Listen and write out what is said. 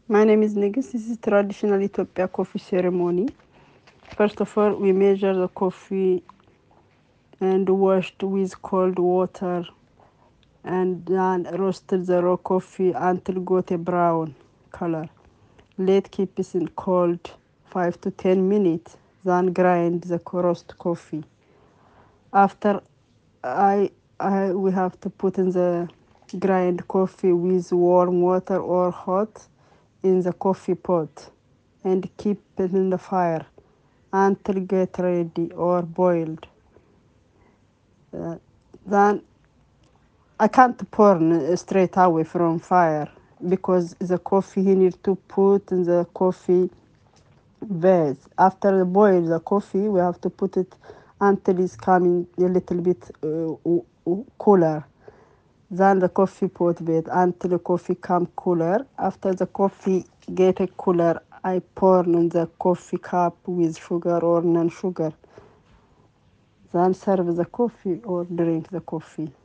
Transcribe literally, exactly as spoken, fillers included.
My name is Nigis. This is traditional Ethiopia coffee ceremony. First of all, we measure the coffee and washed with cold water and then roasted the raw coffee until got a brown color. Let keep it in cold five to ten minutes. Then grind the roast coffee. After I, I we have to put in the grind coffee with warm water or hot in the coffee pot and keep it in the fire until get ready or boiled. Uh, then I can't pour n- straight away from fire because the coffee you need to put in the coffee vase. After the boil the coffee, we have to put it until it's coming a little bit uh, w- w- cooler. Then the coffee pot bed until the coffee come cooler. After the coffee get a cooler, I pour in the coffee cup with sugar or non-sugar. Then serve the coffee or drink the coffee.